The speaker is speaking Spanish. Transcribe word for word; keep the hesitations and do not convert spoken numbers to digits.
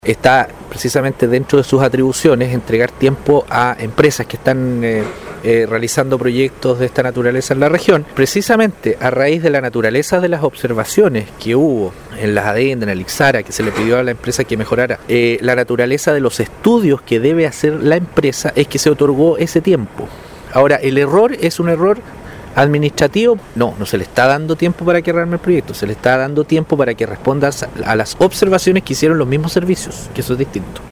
Está precisamente dentro de sus atribuciones entregar tiempo a empresas que están eh, eh, realizando proyectos de esta naturaleza en la región, precisamente a raíz de la naturaleza de las observaciones que hubo en las adendas, en el Ixara, que se le pidió a la empresa que mejorara, eh, la naturaleza de los estudios que debe hacer la empresa, es que se otorgó ese tiempo. Ahora, el error es un error administrativo, no, no se le está dando tiempo para que arme el proyecto, se le está dando tiempo para que responda a las observaciones que hicieron los mismos servicios, que eso es distinto.